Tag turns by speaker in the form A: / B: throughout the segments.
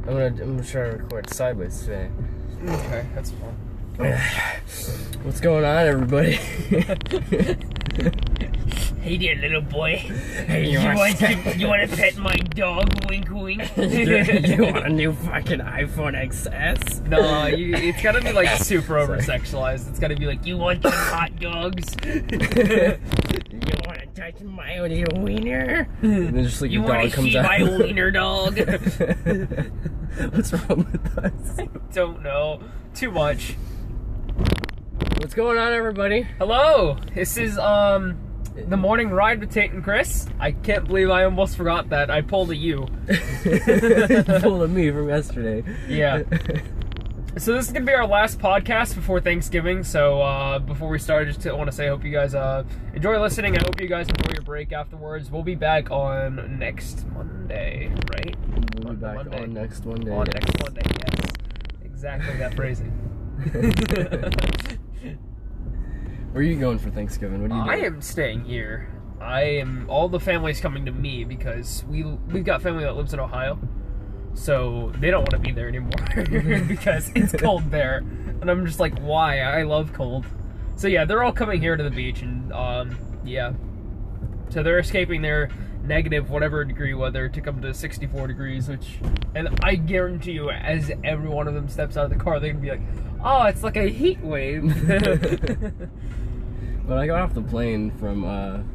A: I'm gonna try to record sideways today.
B: Okay, that's fine.
A: What's going on, everybody?
B: Hey there, little boy.
A: Hey,
B: you want to pet my dog? Wink, wink.
A: You want a new fucking iPhone XS?
B: No, it's gotta be like super over sexualized. It's gotta be like, you want some hot dogs?
A: You want to touch my little wiener? And then just like
B: You
A: your
B: want
A: dog
B: to
A: comes
B: see
A: out.
B: my wiener, dog?
A: What's wrong with us?
B: Don't know. Too much.
A: What's going on, everybody?
B: Hello. This is the morning ride with Tate and Chris. I can't believe I almost forgot that. I pulled a you.
A: Pulled a me from yesterday.
B: Yeah. So this is gonna be our last podcast before Thanksgiving. So before we start, I just want to say I hope you guys enjoy listening. I hope you guys enjoy your break afterwards. We'll be back on next Monday, right?
A: We'll be back
B: Monday.
A: on next Monday.
B: On next Monday, yes. Exactly that phrasing.
A: Where are you going for Thanksgiving? What are you doing?
B: I am staying here. All the family's coming to me because we've got family that lives in Ohio. So they don't want to be there anymore because it's cold there. And I'm just like, why? I love cold. So yeah, they're all coming here to the beach and yeah. So they're escaping their negative whatever degree weather to come to 64 degrees, and I guarantee you, as every one of them steps out of the car, they're gonna be like, oh, it's like a heat wave.
A: When I got off the plane from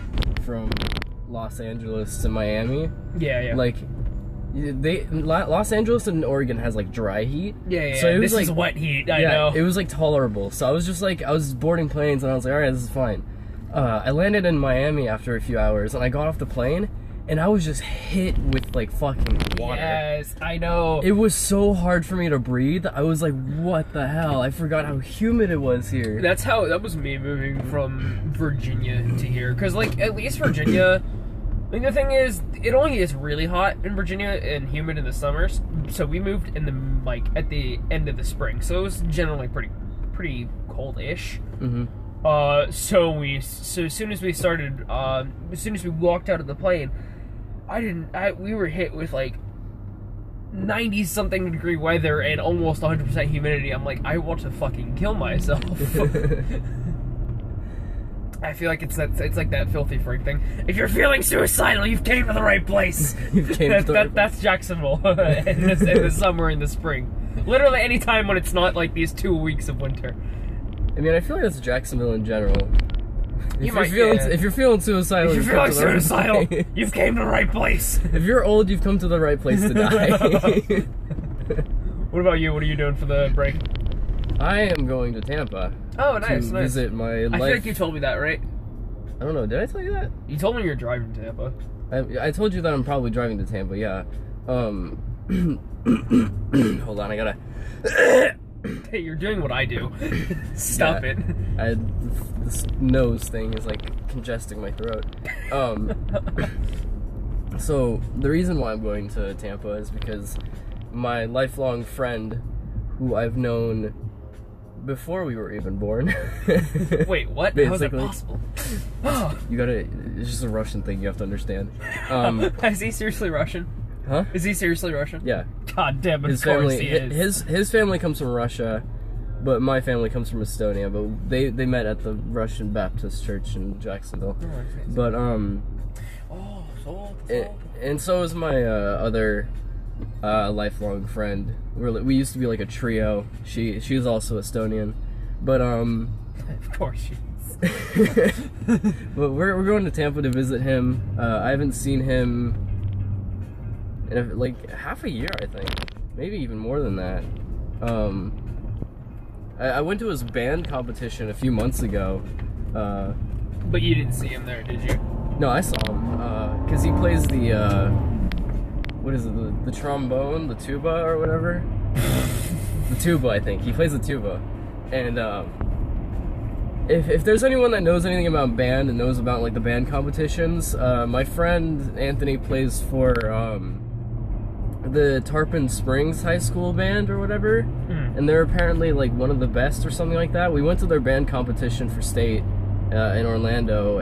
A: Los Angeles to Miami,
B: yeah.
A: like Los Angeles and Oregon has like dry heat.
B: Yeah.
A: So it was
B: this
A: like
B: is wet heat. I know.
A: It was like tolerable. So I was just like, I was boarding planes and I was like, all right, this is fine. I landed in Miami after a few hours and I got off the plane and I was just hit with like fucking water.
B: Yes, I know.
A: It was so hard for me to breathe. I was like, what the hell? I forgot how humid it was here.
B: That was me moving from Virginia to here. Because, like, at least Virginia, like, the thing is, it only gets really hot in Virginia and humid in the summers. So we moved in at the end of the spring. So it was generally pretty cold-ish.
A: Mm-hmm.
B: So as soon as we started, as soon as we walked out of the plane, we were hit with, like, 90-something degree weather and almost 100% humidity. I'm like, I want to fucking kill myself. I feel like it's like that Filthy Frank thing. If you're feeling suicidal, you've came to the right place. That's Jacksonville in the summer and the spring. Literally any time when it's not like these 2 weeks of winter.
A: I mean, I feel like that's Jacksonville in general. If you're feeling suicidal,
B: you've came to the right place.
A: If you're old, you've come to the right place to die.
B: What about you? What are you doing for the break?
A: I am going to Tampa.
B: Oh, nice,
A: to
B: nice.
A: visit my life.
B: I feel like you told me that, right?
A: I don't know. Did I tell you that?
B: You told me you're driving to Tampa.
A: I told you that I'm probably driving to Tampa. Yeah. Hold on. I gotta.
B: Hey, you're doing what I do. Stop it.
A: This nose thing is like congesting my throat. So the reason why I'm going to Tampa is because my lifelong friend, who I've known before we were even born.
B: Wait, what? How is that possible?
A: It's just a Russian thing you have to understand.
B: Is he seriously Russian?
A: Huh?
B: Is he seriously Russian?
A: Yeah.
B: God damn it,
A: His
B: of course
A: family,
B: he is.
A: His family comes from Russia, but my family comes from Estonia. But they met at the Russian Baptist Church in Jacksonville. But and so is my other lifelong friend. We used to be like a trio. She's also Estonian, but
B: of course she is.
A: But we're going to Tampa to visit him. I haven't seen him in like half a year, I think, maybe even more than that. I went to his band competition a few months ago.
B: But you didn't see him there, did you?
A: No, I saw him because he plays the what is it? The trombone, the tuba, or whatever. The tuba, I think he plays the tuba. And if there's anyone that knows anything about band and knows about like the band competitions, my friend Anthony plays for the Tarpon Springs High School band or whatever, and they're apparently like one of the best or something like that. We went to their band competition for state in Orlando,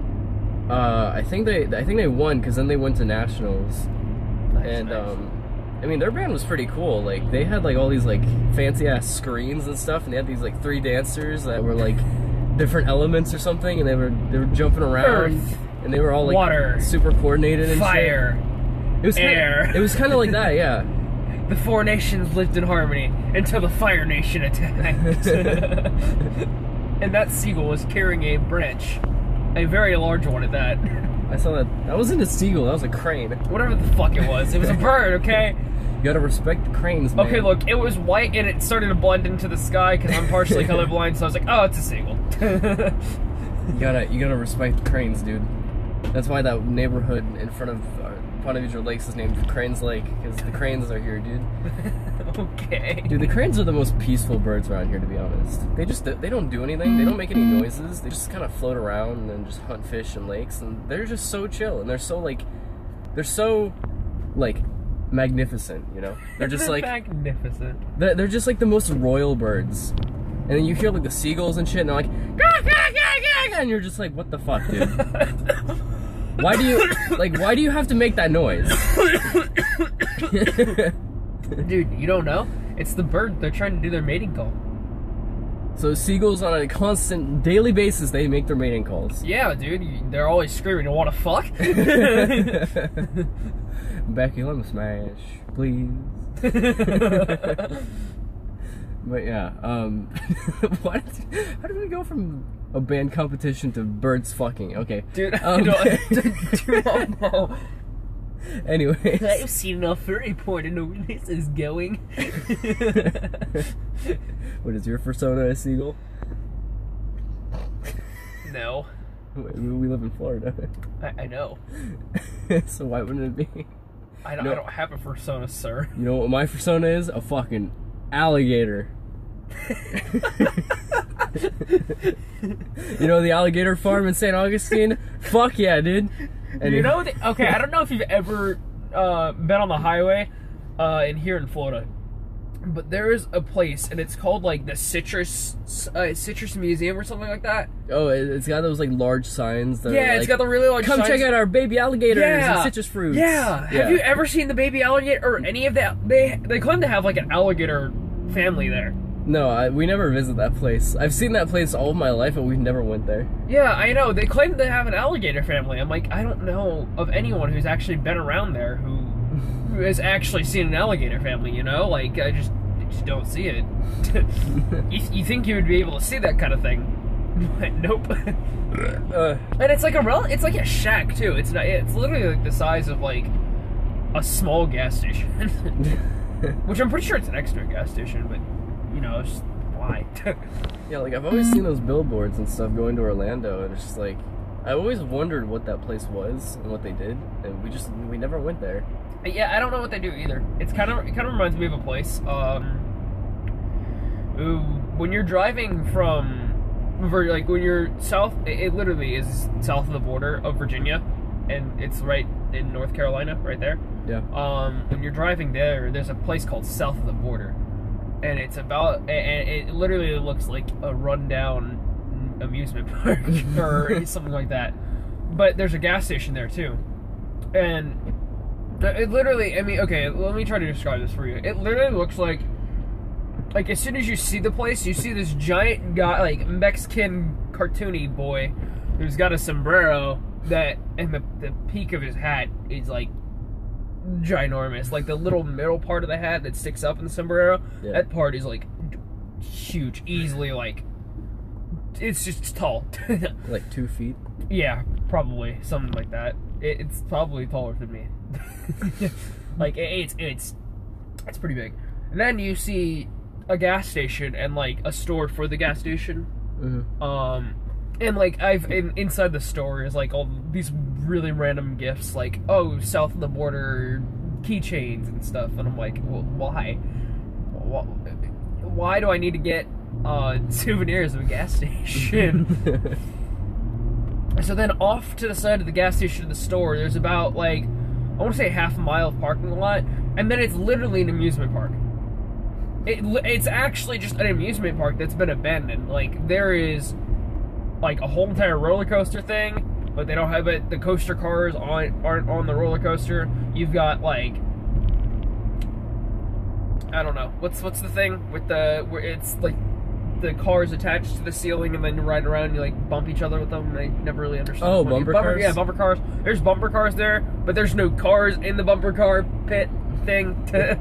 A: and I think they won because then they went to nationals.
B: Nice.
A: I mean, their band was pretty cool. Like, they had like all these like fancy ass screens and stuff, and they had these like 3 dancers that were like different elements or something, and they were jumping around,
B: Earth,
A: and they were all like
B: water,
A: super coordinated and
B: fire,
A: shit. It was
B: air.
A: Kinda, it was kind of like that, yeah.
B: The 4 nations lived in harmony until the Fire Nation attacked. And that seagull was carrying a branch, a very large one at that.
A: I saw that. That wasn't a seagull. That was a crane.
B: Whatever the fuck it was a bird. Okay.
A: You gotta respect the cranes, man.
B: Okay, look, it was white and it started to blend into the sky because I'm partially colorblind, so I was like, oh, it's a seagull.
A: You gotta respect the cranes, dude. That's why that neighborhood in front of Ponte Lakes is named Cranes Lake, because the cranes are here, dude.
B: Okay.
A: Dude, the cranes are the most peaceful birds around here, to be honest. They don't do anything. They don't make any noises. They just kind of float around and then just hunt fish in lakes, and they're just so chill, and they're so magnificent, you know? They're just like
B: magnificent.
A: They're just like the most royal birds. And then you hear like the seagulls and shit, and they're like, gah, gah, gah, gah, and you're just like, what the fuck, dude? Why do you have to make that noise?
B: Dude, you don't know? It's the bird. They're trying to do their mating call.
A: So seagulls on a constant, daily basis, they make their mating calls.
B: Yeah, dude. They're always screaming, you want to fuck?
A: Becky, let me smash, please. But yeah, how did we go from a band competition to birds fucking? Okay.
B: Dude, I don't know.
A: Anyways.
B: I've seen enough furry porn to know where this is going.
A: What is your persona, a seagull?
B: No.
A: We live in Florida.
B: I know.
A: So why wouldn't it be?
B: I don't have a persona, sir.
A: You know what my persona is? A fucking alligator. You know the alligator farm in St. Augustine? Fuck yeah, dude. And
B: you know, okay, I don't know if you've ever been on the highway here in Florida, but there is a place, and it's called like the Citrus Museum or something like that.
A: Oh, it's got those like large signs. That
B: yeah,
A: are,
B: it's got the really large
A: come
B: signs.
A: check out our baby alligators and citrus fruits.
B: Yeah. Have you ever seen the baby alligator or any of that? They claim to have like an alligator family there.
A: No, we never visit that place. I've seen that place all of my life, but we've never went there.
B: Yeah, I know. They claim to have an alligator family. I'm like, I don't know of anyone who's actually been around there who has actually seen an alligator family, you know? Like, I just don't see it. You think you would be able to see that kind of thing. But nope. And it's like it's like a shack, too. It's literally like the size of, like, a small gas station. Which I'm pretty sure it's an extra gas station, but... You know, it's just, why?
A: Yeah, like, I've always seen those billboards and stuff going to Orlando, and it's just like, I always wondered what that place was and what they did, and we never went there.
B: Yeah, I don't know what they do either. It kind of reminds me of a place. When you're driving when you're south, it literally is south of the border of Virginia, and it's right in North Carolina, right there.
A: Yeah.
B: When you're driving there's a place called South of the Border. And it literally looks like a rundown amusement park or something like that. But there's a gas station there too. And it literally, I mean, okay, let me try to describe this for you. It literally looks like as soon as you see the place, you see this giant guy, like Mexican cartoony boy who's got a sombrero and the peak of his hat is like ginormous. Like the little middle part of the hat that sticks up in the sombrero, that part is like huge, easily like it's just tall.
A: Like 2 feet?
B: Yeah, probably something like that. It's probably taller than me. Like it's pretty big. And then you see a gas station and like a store for the gas station. Mm-hmm. And like inside the store is like all these really random gifts, like south of the border keychains and stuff, and I'm like, well, why do I need to get souvenirs of a gas station? So then off to the side of the gas station of the store, there's about like I want to say half a mile of parking lot, and then it's literally an amusement park. It's actually just an amusement park that's been abandoned. Like there is like a whole entire roller coaster thing, but they don't have it. The coaster cars aren't on the roller coaster. You've got like I don't know. What's the thing with where it's like the cars attached to the ceiling and then you ride around and you like bump each other with them? I never really understood.
A: Oh, bumper cars?
B: Yeah, bumper cars. There's bumper cars there, but there's no cars in the bumper car pit thing to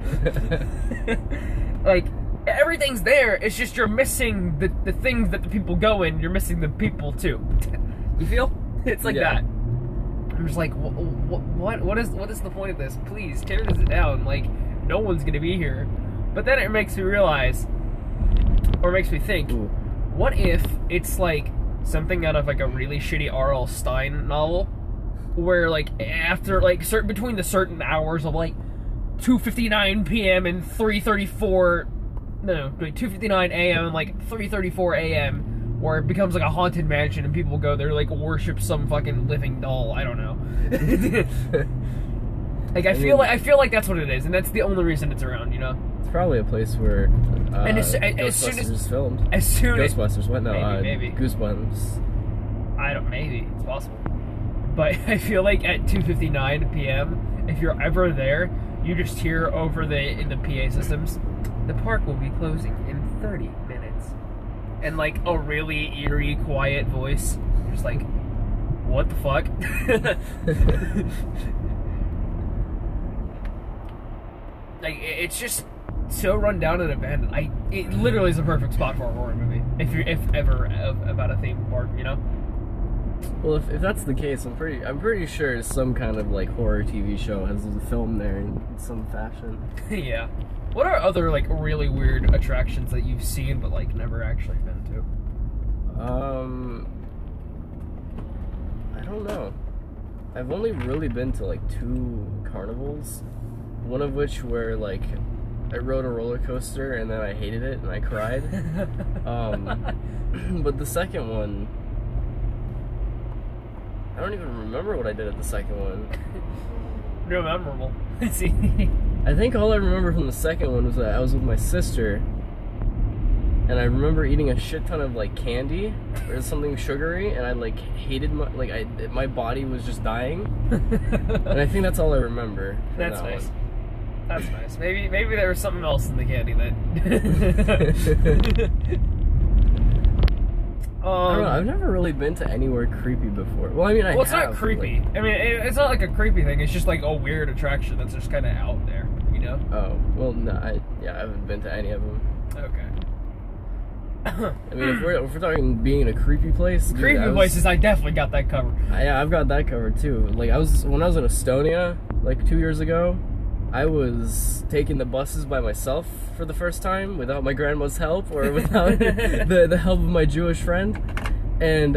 B: like everything's there. It's just you're missing the things that the people go in. You're missing the people too. You feel? It's like that. I'm just like, what is the point of this? Please tear this down. Like, no one's gonna be here. But then it makes me realize, or makes me think, what if it's like something out of like a really shitty R.L. Stein novel, where like after like between the certain hours of like 2:59 p.m. and 2:59 a.m. and like 3:34 a.m. where it becomes like a haunted mansion and people go there like worship some fucking living doll. I don't know. Like I feel like that's what it is, and that's the only reason it's around. You know,
A: it's probably a place where
B: and as
A: Ghostbusters
B: soon as
A: is filmed.
B: Ghostbusters,
A: what? No,
B: maybe
A: Goosebumps.
B: Maybe it's possible, but I feel like at 2:59 p.m. if you're ever there, you just hear over in the PA systems, the park will be closing in 30 minutes. And like a really eerie, quiet voice. You're just like, what the fuck? Like, it's just so run down and abandoned. It literally is a perfect spot for a horror movie. If ever about a theme park, you know?
A: Well, if that's the case, I'm pretty sure some kind of like horror TV show has filmed there in some fashion.
B: Yeah. What are other like really weird attractions that you've seen but like never actually been to?
A: I don't know. I've only really been to like 2 carnivals. One of which where like I rode a roller coaster and then I hated it and I cried. But the second one, I don't even remember what I did at the second one.
B: Real memorable. See.
A: I think all I remember from the second one was that I was with my sister, and I remember eating a shit ton of like candy or something sugary, and I like hated my body was just dying, and I think that's all I remember.
B: That's nice. One. That's nice. Maybe there was something else in the candy that.
A: I don't know. I've never really been to anywhere creepy before. Well, I mean,
B: it's not creepy. Like, I mean, it's not like a creepy thing. It's just like a weird attraction that's just kind of out there, you know?
A: Oh, well, no, I haven't been to any of them.
B: Okay.
A: I mean, if we're talking being in a creepy place,
B: places, I definitely got that covered.
A: Yeah, I've got that covered too. Like when I was in Estonia, like 2 years ago, I was taking the buses by myself for the first time without my grandma's help or without the help of my Jewish friend. And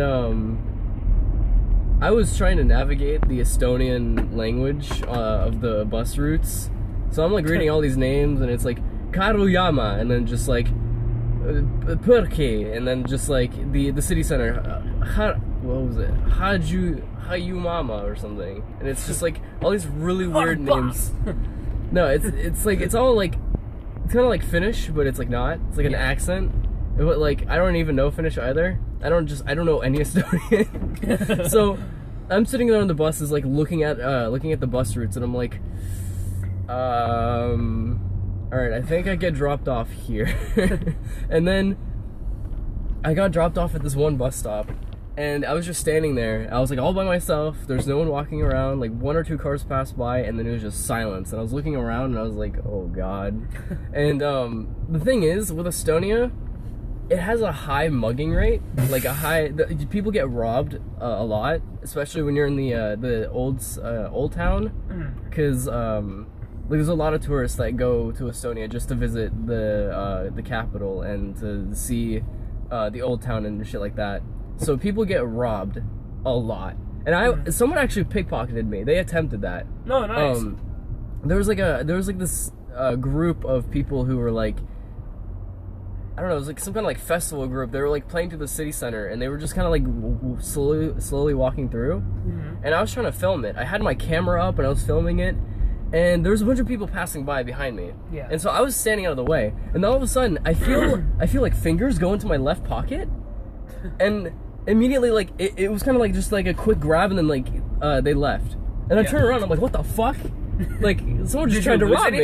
A: I was trying to navigate the Estonian language of the bus routes. So I'm like reading all these names and it's like Karujama and then just like Purki and then just like the city center. What was it? Hayumama or something. And it's just like all these really weird names. No, it's like it's all like it's kind of like Finnish, but it's like not. It's like an accent. But like I don't even know Finnish either. I don't know any Estonian. So I'm sitting there on the buses, like looking at the bus routes, and I'm like, all right, I think I get dropped off here. And then I got dropped off at this one bus stop. And I was just standing there. I was like all by myself. There's no one walking around. Like 1 or 2 cars passed by, and then it was just silence. And I was looking around, and I was like, "Oh God!" And the thing is, with Estonia, it has a high mugging rate. Like people get robbed a lot, especially when you're in the old town, because there's a lot of tourists that go to Estonia just to visit the capital and to see the old town and shit like that. So people get robbed a lot, and someone actually pickpocketed me. They attempted that.
B: No, nice.
A: There was like this group of people who were like, I don't know, it was like some kind of like festival group. They were like playing through the city center, and they were just kind of like slowly walking through. And I was trying to film it. I had my camera up and I was filming it, and there was a bunch of people passing by behind me.
B: Yeah.
A: And so I was standing out of the way, and then all of a sudden I feel like fingers go into my left pocket, and immediately, like, it was kind of like just like a quick grab, and then like they left, and I turned around, I'm like, what the fuck? Like someone just tried to rob me.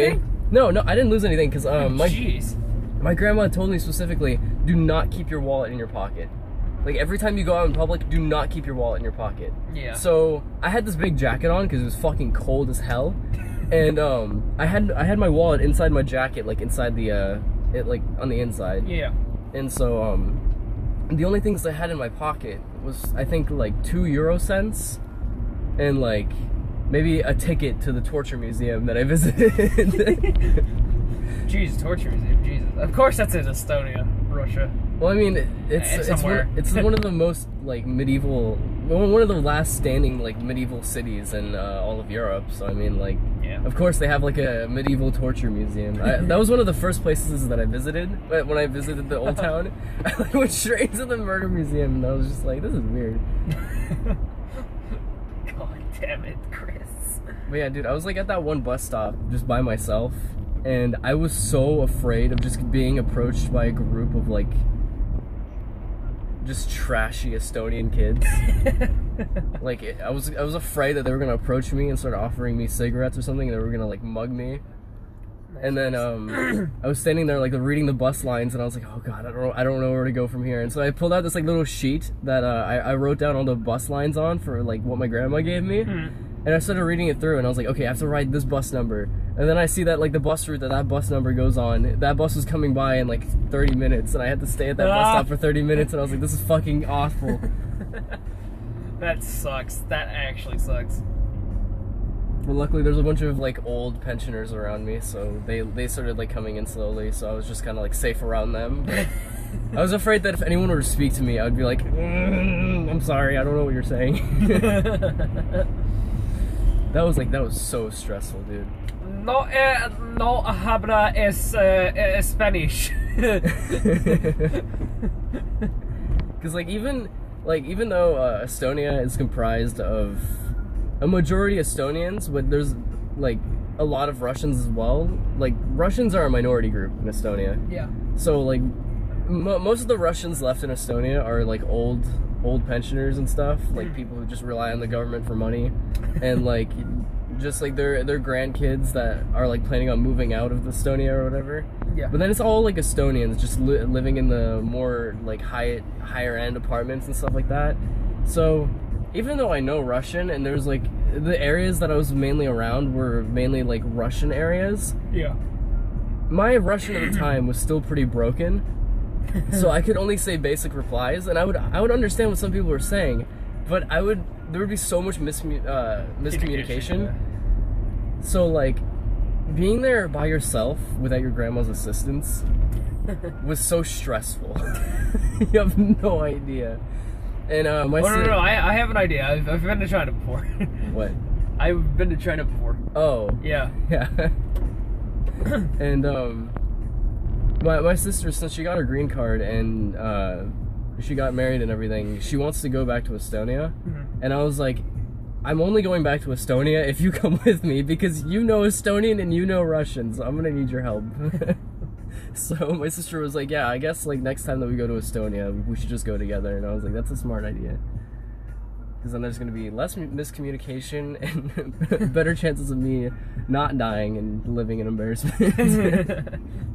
A: No, I didn't lose anything because
B: Jeez.
A: my grandma told me specifically, do not keep your wallet in your pocket. Like, every time you go out in public, do not keep your wallet in your pocket.
B: Yeah.
A: So I had this big jacket on because it was fucking cold as hell, and I had my wallet inside my jacket, like inside the like on the inside.
B: Yeah.
A: And so the only things I had in my pocket was, I think, like 2 euro cents and like maybe a ticket to the torture museum that I visited.
B: Jesus, torture museum, Jesus. Of course that's in Estonia, Russia.
A: Well, I mean, it's one of the most like medieval, one of the last standing like medieval cities in all of Europe. So I mean, like,
B: Yeah.
A: of course they have like a medieval torture museum. That was one of the first places that I visited. But when I visited the old town, I like went straight to the murder museum, and I was just like, this is weird.
B: God damn it, Chris.
A: But yeah, dude, I was like at that one bus stop just by myself, and I was so afraid of just being approached by a group of like just trashy Estonian kids. Like, I was afraid that they were gonna approach me and start offering me cigarettes or something, and they were gonna like mug me. And then I was standing there like reading the bus lines, and I was like, oh god, I don't know where to go from here. And so I pulled out this like little sheet that I wrote down all the bus lines on for like what my grandma gave me. And I started reading it through, and I was like, okay, I have to ride this bus number. And then I see that like the bus route that bus number goes on, that bus was coming by in like 30 minutes, and I had to stay at that bus stop for 30 minutes, and I was like, this is fucking awful.
B: That sucks. That actually sucks.
A: But luckily there's a bunch of like old pensioners around me, so they started like coming in slowly, so I was just kind of like safe around them. But I was afraid that if anyone were to speak to me, I would be like, I'm sorry, I don't know what you're saying. That was so stressful, dude.
B: No habla Spanish.
A: Because even though Estonia is comprised of a majority Estonians, but there's like a lot of Russians as well. Like, Russians are a minority group in Estonia.
B: Yeah.
A: So like most of the Russians left in Estonia are like old pensioners and stuff, like people who just rely on the government for money, and like just like their grandkids that are like planning on moving out of Estonia or whatever.
B: Yeah.
A: But then it's all like Estonians just living in the more like higher end apartments and stuff like that. So even though I know Russian, and there's like the areas that I was mainly around were mainly like Russian areas,
B: Yeah.
A: my Russian at the time was still pretty broken. So I could only say basic replies, and I would understand what some people were saying, but there would be so much miscommunication.
B: Yeah.
A: So like being there by yourself without your grandma's assistance was so stressful. You have no idea. And
B: No, I have an idea. I've been to China before.
A: What?
B: I've been to China before.
A: Oh.
B: Yeah.
A: Yeah. And my sister, since she got her green card and she got married and everything, she wants to go back to Estonia. And I was like, I'm only going back to Estonia if you come with me, because you know Estonian and you know Russian, so I'm gonna need your help. So my sister was like, yeah, I guess like next time that we go to Estonia, we should just go together. And I was like, that's a smart idea, because then there's gonna be less miscommunication and better chances of me not dying and living in embarrassment.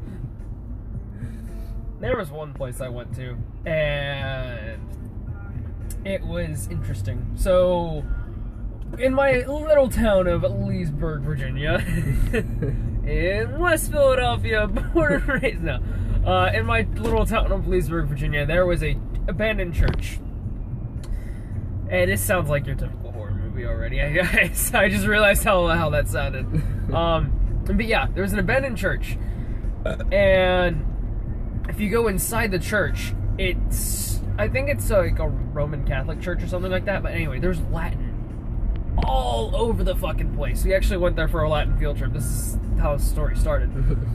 B: There was one place I went to, and it was interesting. So, in my little town of Leesburg, Virginia, in West Philadelphia, born and raised, no. In my little town of Leesburg, Virginia, there was a abandoned church. And it sounds like your typical horror movie already. I just realized how that sounded. But yeah, there was an abandoned church, and if you go inside the church, I think it's like a Roman Catholic church or something like that, but anyway, there's Latin all over the fucking place. We actually went there for a Latin field trip. This is how the story started.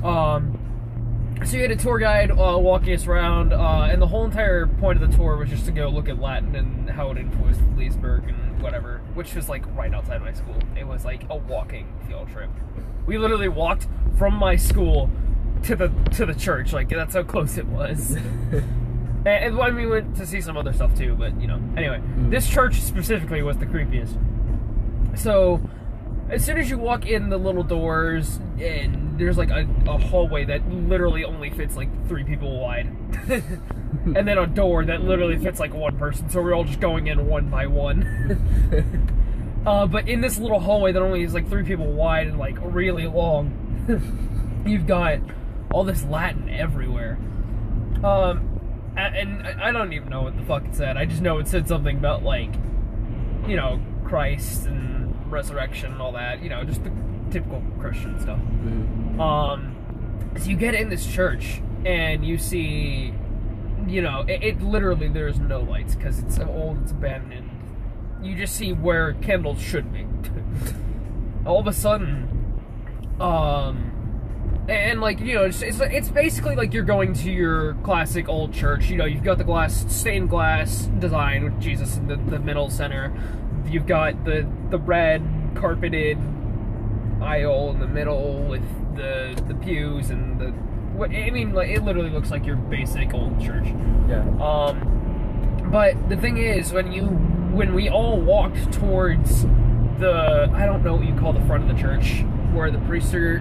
B: So you had a tour guide walking us around, and the whole entire point of the tour was just to go look at Latin and how it influenced Leesburg and whatever, which was like right outside my school. It was like a walking field trip. We literally walked from my school to the church, like that's how close it was. And I mean, we went to see some other stuff too, but you know. Anyway, this church specifically was the creepiest. So, as soon as you walk in the little doors, and there's like a hallway that literally only fits like 3 people wide. And then a door that literally fits like 1 person, so we're all just going in one by one. But in this little hallway that only is like 3 people wide and like really long, you've got all this Latin everywhere. And I don't even know what the fuck it said. I just know it said something about like, you know, Christ and resurrection and all that. You know, just the typical Christian stuff. So you get in this church and you see, you know, it literally, there's no lights because it's old, it's abandoned. You just see where candles should be. All of a sudden, and like, you know, it's basically like you're going to your classic old church. You know, you've got the stained glass design with Jesus in the middle center. You've got the red carpeted aisle in the middle with the pews and I mean, like, it literally looks like your basic old church.
A: Yeah.
B: But the thing is, when we all walked towards I don't know what you call the front of the church, where the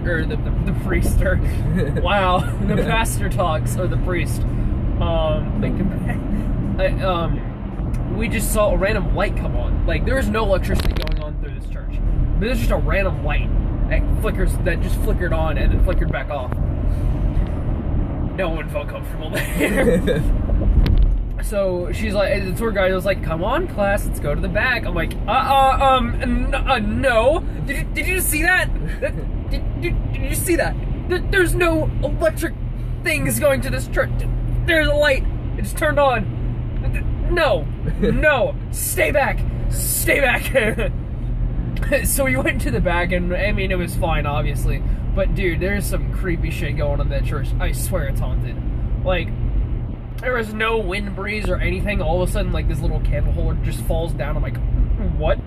B: wow, the pastor talks, or the priest, we just saw a random light come on. Like, there was no electricity going on through this church, but there's just a random light that just flickered on and then flickered back off. No one felt comfortable there. So she's like, the tour guide was like, "Come on, class, let's go to the back." I'm like, no. Did you see that? Did you see that? There's no electric things going to this church. There's a light. It's turned on. No, stay back. So we went to the back, and I mean, it was fine, obviously. But dude, there's some creepy shit going on in that church. I swear it's haunted. Like, there was no wind breeze or anything. All of a sudden, like, this little candle holder just falls down. I'm like, what?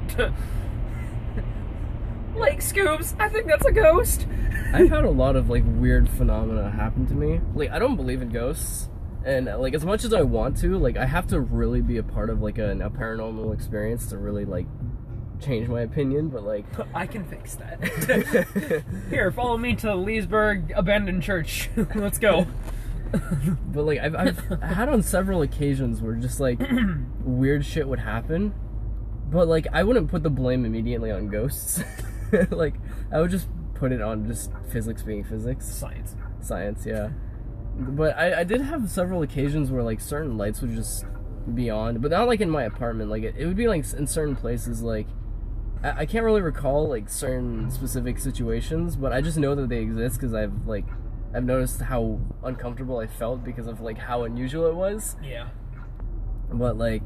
B: Like, Scoobs, I think that's a ghost.
A: I've had a lot of, like, weird phenomena happen to me. Like, I don't believe in ghosts. And, like, as much as I want to, like, I have to really be a part of, like, a paranormal experience to really, like, change my opinion, but, like...
B: I can fix that. Here, follow me to Leesburg Abandoned Church. Let's go.
A: But, like, I've had on several occasions where just, like, weird shit would happen, but, like, I wouldn't put the blame immediately on ghosts. Like, I would just put it on just physics being physics. Science, yeah. But I did have several occasions where, like, certain lights would just be on, but not, like, in my apartment. Like, it would be, like, in certain places, like, I can't really recall, like, certain specific situations, but I just know that they exist because I've noticed how uncomfortable I felt because of, like, how unusual it was.
B: Yeah.
A: But, like,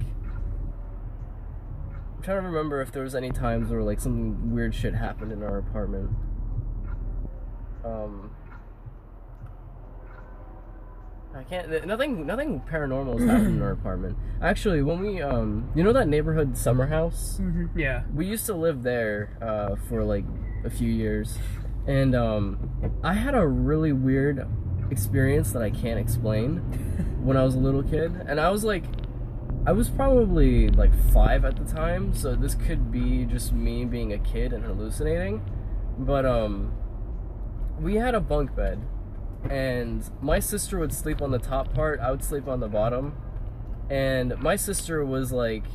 A: I'm trying to remember if there was any times where, like, some weird shit happened in our apartment. Nothing paranormal has happened in our apartment. Actually, when we, you know that neighborhood Summer House?
B: Mm-hmm. Yeah.
A: We used to live there, for, like, a few years. And, I had a really weird experience that I can't explain when I was a little kid. And I was probably, like, 5 at the time, so this could be just me being a kid and hallucinating. But, we had a bunk bed. And my sister would sleep on the top part, I would sleep on the bottom. And my sister was, like,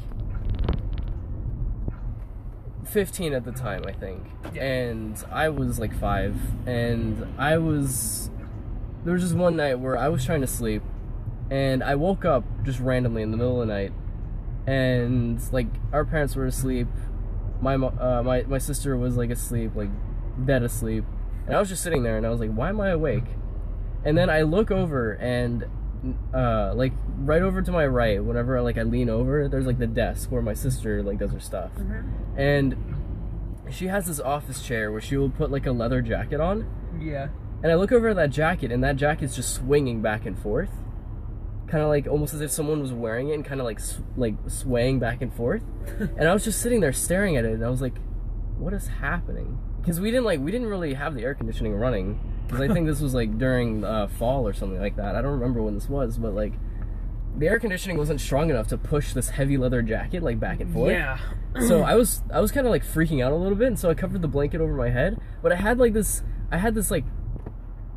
A: 15 at the time, I think. Yeah. And I was, like, 5. And there was just one night where I was trying to sleep, and I woke up just randomly in the middle of the night. And, like, our parents were asleep. My sister was, like, asleep, like, dead asleep. And I was just sitting there, and I was like, why am I awake? And then I look over, and, like, right over to my right, whenever, like, I lean over, there's, like, the desk where my sister, like, does her stuff. Mm-hmm. And she has this office chair where she will put, like, a leather jacket on.
B: Yeah. And
A: I look over at that jacket, and that jacket's just swinging back and forth. Kind of, like, almost as if someone was wearing it and kind of, like, swaying back and forth. And I was just sitting there staring at it, and I was like, what is happening? Because we didn't really have the air conditioning running. Because I think this was, like, during fall or something like that. I don't remember when this was, but, like, the air conditioning wasn't strong enough to push this heavy leather jacket, like, back and forth.
B: Yeah.
A: So I was kind of, like, freaking out a little bit, and so I covered the blanket over my head. But I had this, like,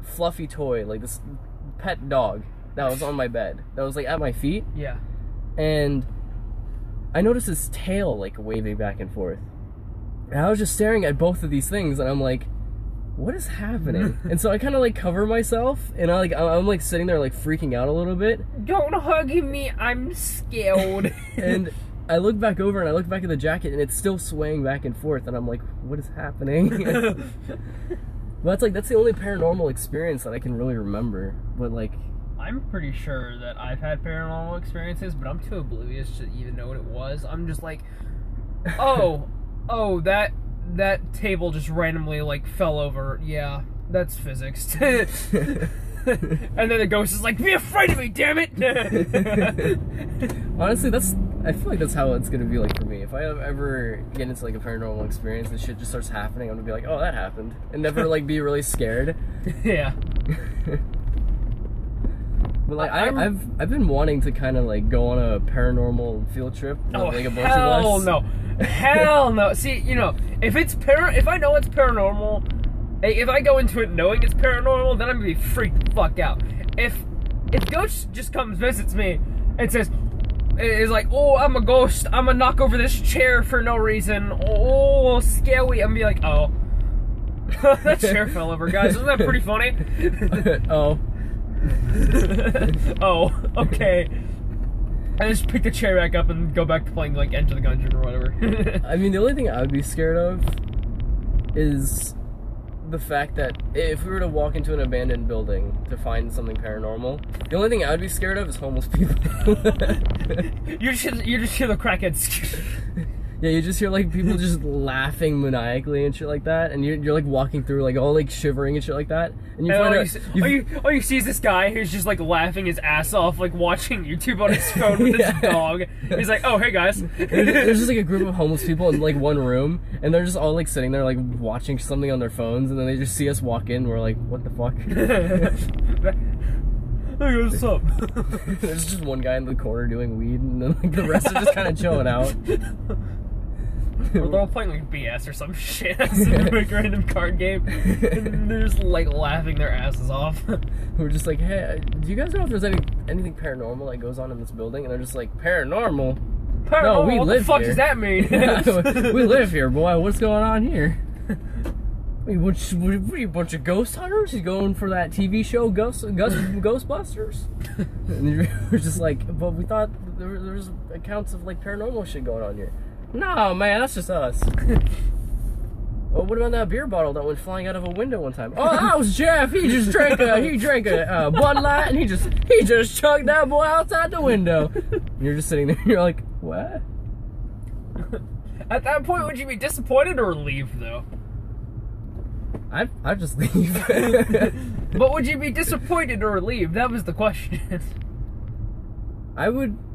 A: fluffy toy, like this pet dog that was on my bed, that was like at my feet,
B: Yeah.
A: and I noticed his tail like waving back and forth. And I was just staring at both of these things, and I'm like, what is happening? And so I kind of like cover myself, and I'm like sitting there like freaking out a little bit.
B: Don't hug me, I'm scared.
A: And I look back over and I look back at the jacket, and it's still swaying back and forth, and I'm like, what is happening? But that's the only paranormal experience that I can really remember. But like,
B: I'm pretty sure that I've had paranormal experiences, but I'm too oblivious to even know what it was. I'm just like, oh, that table just randomly like fell over. Yeah, that's physics. And then the ghost is like, be afraid of me, damn it!
A: honestly, I feel like that's how it's gonna be like for me. If I ever get into like a paranormal experience, this shit just starts happening, I'm gonna be like, oh, that happened, and never like be really scared.
B: Yeah.
A: But like I've been wanting to kind of like go on a paranormal field trip with like a bunch of us.
B: Hell no. See, you know, if I know it's paranormal, if I go into it knowing it's paranormal, then I'm gonna be freaked the fuck out. If ghost just comes visits me and says, is like, oh, I'm a ghost, I'm gonna knock over this chair for no reason, oh, scary, I'm gonna be like, oh. That chair fell over, guys. Isn't that pretty funny?
A: Oh.
B: Oh, okay. I just pick the chair back up and go back to playing like Enter the Gungeon or whatever.
A: I mean, the only thing I would be scared of is the fact that if we were to walk into an abandoned building to find something paranormal, the only thing I would be scared of is homeless people.
B: you just hear the crackheads.
A: Yeah, you just hear like people just laughing maniacally and shit like that, and you're like walking through like all like shivering and shit like that, and you find out
B: all you see is this guy who's just like laughing his ass off, like watching YouTube on his phone with his dog. He's like, oh, hey guys.
A: There's just like a group of homeless people in like one room, and they're just all like sitting there like watching something on their phones, and then they just see us walk in, and we're like, what the fuck?
B: Hey, what's up?
A: There's just one guy in the corner doing weed, and then like the rest are just kind of chilling out.
B: Or they're all playing like BS or some shit. Like a random card game. And they're just like laughing their asses off.
A: We're just like, hey, do you guys know if there's anything paranormal that goes on in this building? And they're just like, paranormal? No, we
B: what
A: live
B: the fuck
A: here.
B: does that mean?
A: We live here, boy. What's going on here? What are you, a bunch of ghost hunters? You going for that TV show, Ghostbusters? And we're just like, but we thought there was accounts of like paranormal shit going on here. No, man, that's just us. Oh, what about that beer bottle that went flying out of a window one time? Oh, that was Jeff. He drank a Bud Light, and he just chugged that boy outside the window. And you're just sitting there, and you're like, what?
B: At that point, would you be disappointed or relieved, though?
A: I'd just leave.
B: But would you be disappointed or relieved? That was the question.
A: I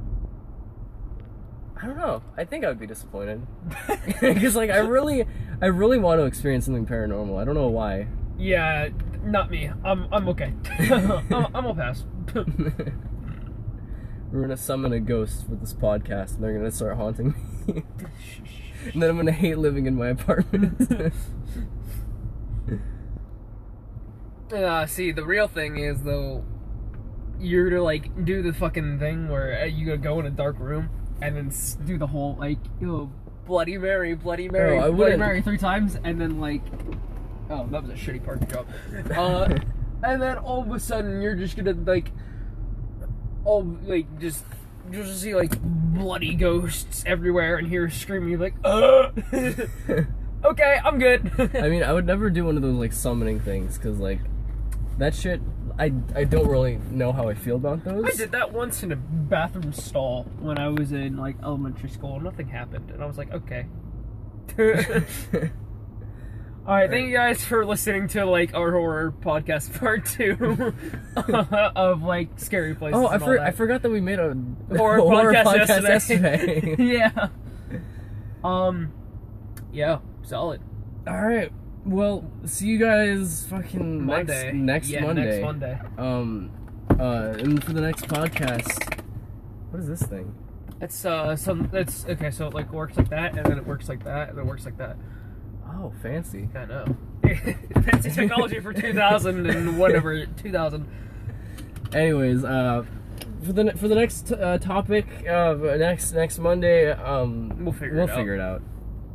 A: don't know. I think I would be disappointed. Because, like, I really want to experience something paranormal. I don't know why.
B: Yeah, not me. I'm okay. I'm pass.
A: We're gonna summon a ghost with this podcast, and they're gonna start haunting me. And then I'm gonna hate living in my apartment.
B: See, the real thing is, though, you're to, like, do the fucking thing where you gotta go in a dark room and then do the whole, like, Bloody Mary, Bloody Mary, Bloody Mary 3 times, and then, like, oh, that was a shitty part of the job. And then all of a sudden, you're just gonna, like, just see, like, bloody ghosts everywhere and hear screaming, you're like, okay, I'm good.
A: I mean, I would never do one of those, like, summoning things, because, like, that shit, I don't really know how I feel about those.
B: I did that once in a bathroom stall when I was in, like, elementary school. Nothing happened, and I was like, okay. Alright, thank you guys for listening to, like, our horror podcast part 2 of, like, scary places.
A: Oh, I forgot that we made a
B: horror podcast yesterday. Yeah. Yeah, solid.
A: Alright. Well, see you guys fucking
B: Monday.
A: Next Monday.
B: Next Monday.
A: And for the next podcast, what is this thing?
B: It's it's okay, so it like works like that, and then it works like that, and then it works like that.
A: Oh, fancy.
B: I know. fancy technology for 2000 and whatever 2000.
A: Anyways, for the next topic, next Monday,
B: We'll figure it out.
A: Figure it out.